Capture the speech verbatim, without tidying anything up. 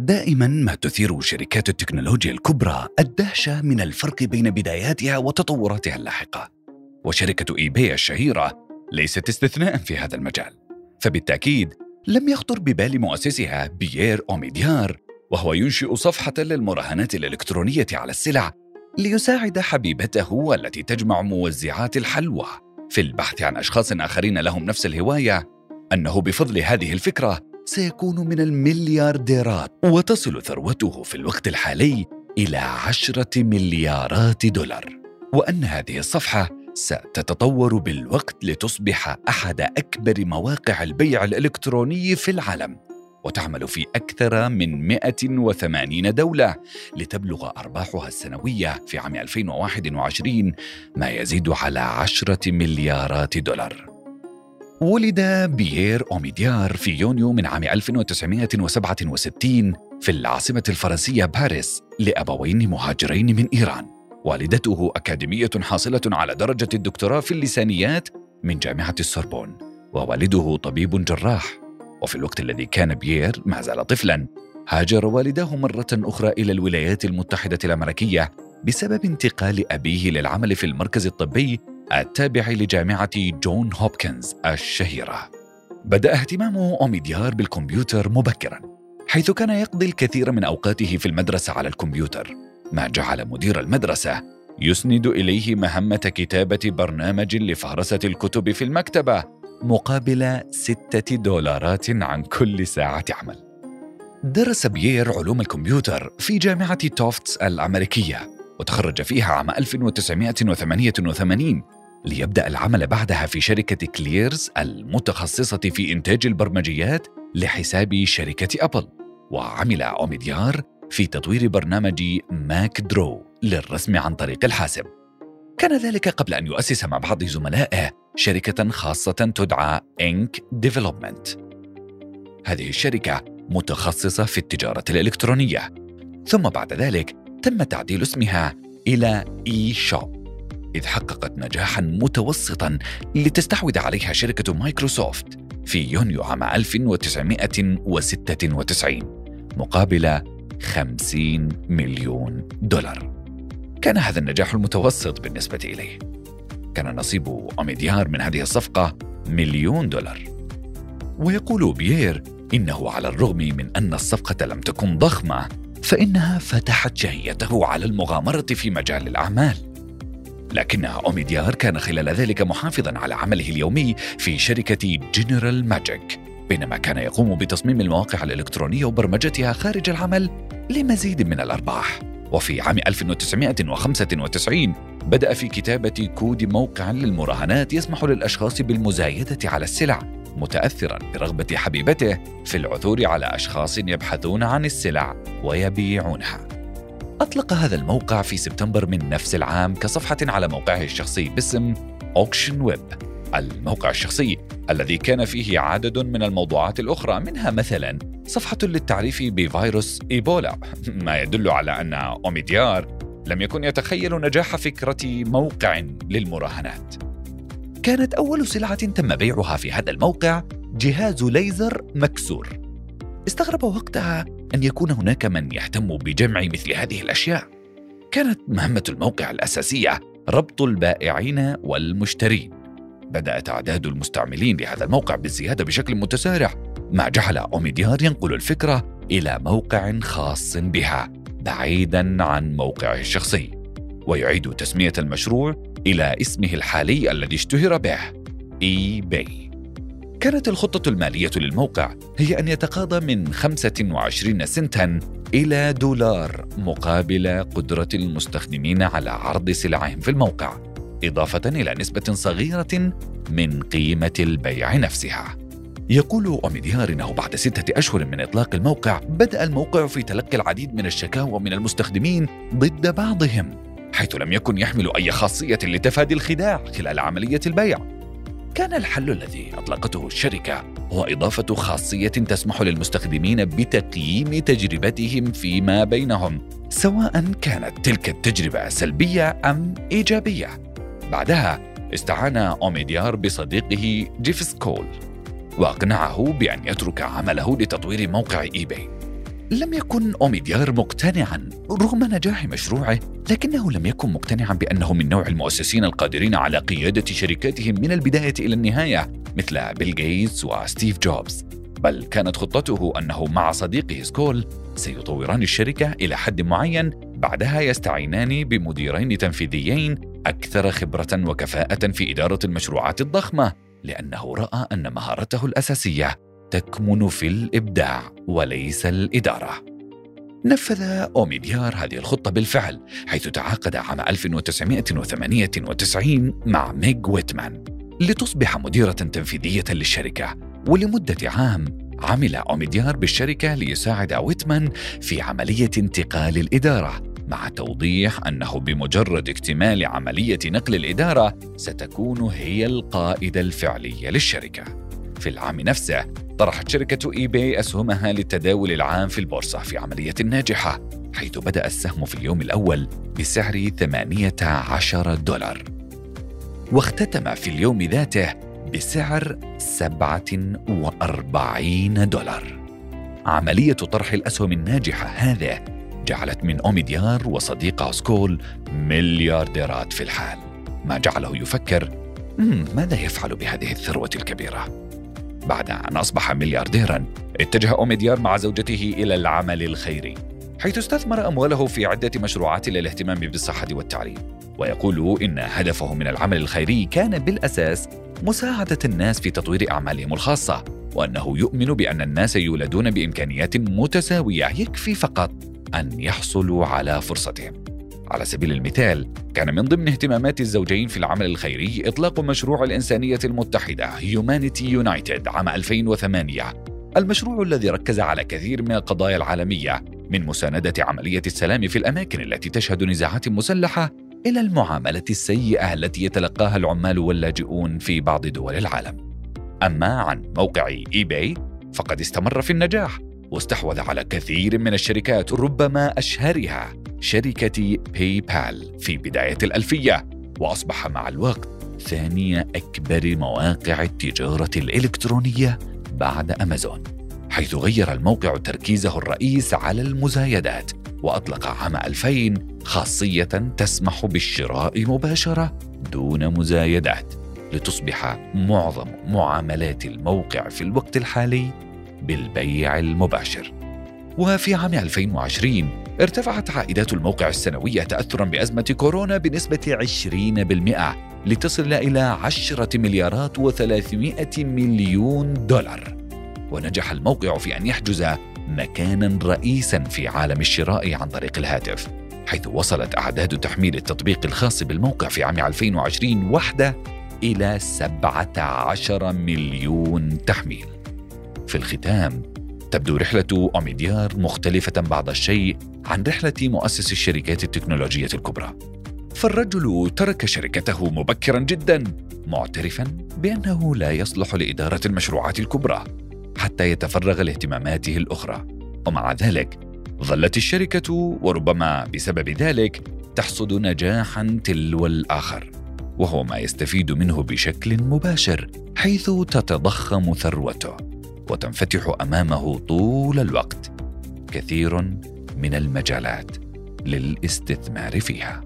دائما ما تثير شركات التكنولوجيا الكبرى الدهشة من الفرق بين بداياتها وتطوراتها اللاحقة، وشركة إيباي الشهيرة ليست استثناء في هذا المجال. فبالتأكيد لم يخطر ببال مؤسسها بيير أوميديار وهو ينشئ صفحة للمراهنات الإلكترونية على السلع ليساعد حبيبته التي تجمع موزعات الحلوى في البحث عن أشخاص آخرين لهم نفس الهواية، أنه بفضل هذه الفكرة سيكون من المليارديرات وتصل ثروته في الوقت الحالي إلى عشرة مليارات دولار، وأن هذه الصفحة ستتطور بالوقت لتصبح أحد أكبر مواقع البيع الإلكتروني في العالم، وتعمل في أكثر من مئة وثمانين دولة لتبلغ أرباحها السنوية في عام ألفين وواحد وعشرين ما يزيد على عشرة مليارات دولار. ولد بيير أوميديار في يونيو من عام ألف وتسعمائة وسبعة وستين في العاصمة الفرنسية باريس لأبوين مهاجرين من إيران. والدته أكاديمية حاصلة على درجة الدكتوراه في اللسانيات من جامعة السوربون، ووالده طبيب جراح. وفي الوقت الذي كان بيير ما زال طفلاً، هاجر والداه مرة أخرى إلى الولايات المتحدة الأمريكية بسبب انتقال أبيه للعمل في المركز الطبي التابع لجامعة جون هوبكنز الشهيرة. بدأ اهتمام أوميديار بالكمبيوتر مبكراً، حيث كان يقضي الكثير من أوقاته في المدرسة على الكمبيوتر، ما جعل مدير المدرسة يسند إليه مهمة كتابة برنامج لفهرسة الكتب في المكتبة مقابل ستة دولارات عن كل ساعة عمل. درس بيير علوم الكمبيوتر في جامعة توفتس الأمريكية، وتخرج فيها عام ألف وتسعمائة وثمانية وثمانين ليبدأ العمل بعدها في شركة كليرز المتخصصة في إنتاج البرمجيات لحساب شركة أبل. وعمل أوميديار في تطوير برنامج ماك درو للرسم عن طريق الحاسب. كان ذلك قبل أن يؤسس مع بعض زملائه شركة خاصة تدعى إنك ديفلوبمنت. هذه الشركة متخصصة في التجارة الإلكترونية، ثم بعد ذلك تم تعديل اسمها إلى إي شوب، إذ حققت نجاحاً متوسطاً لتستحوذ عليها شركة مايكروسوفت في يونيو عام ألف وتسعمائة وستة وتسعين مقابل خمسين مليون دولار. كان هذا النجاح المتوسط بالنسبة إليه. كان نصيب أوميديار من هذه الصفقة مليون دولار. ويقول بيير إنه على الرغم من أن الصفقة لم تكن ضخمة، فإنها فتحت شهيته على المغامرة في مجال الأعمال. لكن أوميديار كان خلال ذلك محافظاً على عمله اليومي في شركة جنرال ماجيك، بينما كان يقوم بتصميم المواقع الإلكترونية وبرمجتها خارج العمل لمزيد من الأرباح. وفي عام ألف وتسعمائة وخمسة وتسعين بدأ في كتابة كود موقع للمراهنات يسمح للأشخاص بالمزايدة على السلع، متأثراً برغبة حبيبته في العثور على أشخاص يبحثون عن السلع ويبيعونها. أطلق هذا الموقع في سبتمبر من نفس العام كصفحة على موقعه الشخصي باسم أوكشن ويب، الموقع الشخصي الذي كان فيه عدد من الموضوعات الأخرى، منها مثلاً صفحة للتعريف بفيروس إيبولا، ما يدل على أن أوميديار لم يكن يتخيل نجاح فكرة موقع للمراهنات. كانت أول سلعة تم بيعها في هذا الموقع جهاز ليزر مكسور. استغرب وقتها أن يكون هناك من يهتم بجمع مثل هذه الأشياء. كانت مهمة الموقع الأساسية ربط البائعين والمشترين. بدأت أعداد المستعملين لهذا الموقع بالزيادة بشكل متسارع، ما جعل أوميديار ينقل الفكرة إلى موقع خاص بها بعيداً عن موقعه الشخصي، ويعيد تسمية المشروع إلى اسمه الحالي الذي اشتهر به، إيباي. كانت الخطة المالية للموقع هي أن يتقاضى من خمسة وعشرين سنتاً إلى دولار مقابل قدرة المستخدمين على عرض سلعهم في الموقع، إضافة إلى نسبة صغيرة من قيمة البيع نفسها. يقول أوميديار إنه بعد ستة أشهر من إطلاق الموقع بدأ الموقع في تلقي العديد من الشكاوى من المستخدمين ضد بعضهم، حيث لم يكن يحمل أي خاصية لتفادي الخداع خلال عملية البيع. كان الحل الذي أطلقته الشركة هو إضافة خاصية تسمح للمستخدمين بتقييم تجربتهم فيما بينهم، سواء كانت تلك التجربة سلبية أم إيجابية. بعدها استعان أوميديار بصديقه جيف سكول وأقنعه بأن يترك عمله لتطوير موقع إيباي. لم يكن أوميديار مقتنعاً رغم نجاح مشروعه، لكنه لم يكن مقتنعاً بأنه من نوع المؤسسين القادرين على قيادة شركاتهم من البداية إلى النهاية مثل بيل غيتس وستيف جوبز، بل كانت خطته أنه مع صديقه سكول سيطوران الشركة إلى حد معين، بعدها يستعينان بمديرين تنفيذيين أكثر خبرة وكفاءة في إدارة المشروعات الضخمة، لأنه رأى أن مهارته الأساسية تكمن في الإبداع وليس الإدارة. نفذ أوميديار هذه الخطة بالفعل، حيث تعاقد عام ألف وتسعمائة وثمانية وتسعين مع ميغ ويتمان لتصبح مديرة تنفيذية للشركة. ولمدة عام عمل أوميديار بالشركة ليساعد ويتمان في عملية انتقال الإدارة، مع توضيح أنه بمجرد اكتمال عملية نقل الإدارة ستكون هي القائدة الفعلية للشركة. في العام نفسه طرحت شركة إي باي أسهمها للتداول العام في البورصة في عملية ناجحة، حيث بدأ السهم في اليوم الأول بسعر ثمانية عشر دولار، واختتم في اليوم ذاته بسعر سبعة وأربعين دولار. عملية طرح الأسهم الناجحة هذه جعلت من أوميديار وصديقه سكول مليارديرات في الحال، ما جعله يفكر ماذا يفعل بهذه الثروة الكبيرة؟ بعد أن أصبح مليارديراً اتجه أوميديار مع زوجته إلى العمل الخيري، حيث استثمر أمواله في عدة مشروعات للاهتمام بالصحة والتعليم. ويقول إن هدفه من العمل الخيري كان بالأساس مساعدة الناس في تطوير أعمالهم الخاصة، وأنه يؤمن بأن الناس يولدون بإمكانيات متساوية، يكفي فقط أن يحصلوا على فرصتهم. على سبيل المثال، كان من ضمن اهتمامات الزوجين في العمل الخيري إطلاق مشروع الإنسانية المتحدة هيومانيتي يونايتد عام ألفين وثمانية، المشروع الذي ركز على كثير من القضايا العالمية، من مساندة عملية السلام في الأماكن التي تشهد نزاعات مسلحة إلى المعاملة السيئة التي يتلقاها العمال واللاجئون في بعض دول العالم. أما عن موقع إي باي فقد استمر في النجاح، واستحوذ على كثير من الشركات، ربما أشهرها شركة باي بال في بداية الألفية، وأصبح مع الوقت ثاني أكبر مواقع التجارة الإلكترونية بعد أمازون، حيث غير الموقع تركيزه الرئيس على المزايدات، وأطلق عام ألفين خاصية تسمح بالشراء مباشرة دون مزايدات، لتصبح معظم معاملات الموقع في الوقت الحالي بالبيع المباشر. وفي عام ألفين وعشرين ارتفعت عائدات الموقع السنوية تأثراً بأزمة كورونا بنسبة عشرين بالمئة لتصل إلى عشرة مليارات وثلاثمائة مليون دولار. ونجح الموقع في أن يحجز مكاناً رئيساً في عالم الشراء عن طريق الهاتف، حيث وصلت أعداد تحميل التطبيق الخاص بالموقع في عام ألفين وعشرين وحده إلى سبعة عشر مليون تحميل. في الختام، تبدو رحلة أوميديار مختلفة بعض الشيء عن رحلة مؤسس الشركات التكنولوجية الكبرى، فالرجل ترك شركته مبكرا جدا، معترفا بأنه لا يصلح لإدارة المشروعات الكبرى حتى يتفرغ لاهتماماته الأخرى. ومع ذلك ظلت الشركة، وربما بسبب ذلك، تحصد نجاحا تلو الآخر، وهو ما يستفيد منه بشكل مباشر، حيث تتضخم ثروته وتنفتح أمامه طول الوقت كثير من المجالات للاستثمار فيها.